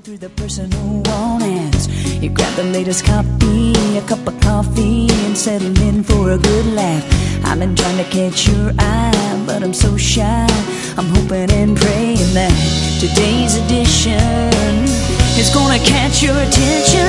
through the personal wants. You grab the latest copy, a cup of coffee, and settle in for a good laugh. I've been trying to catch your eye, but I'm so shy. I'm hoping and praying that today's edition is gonna catch your attention.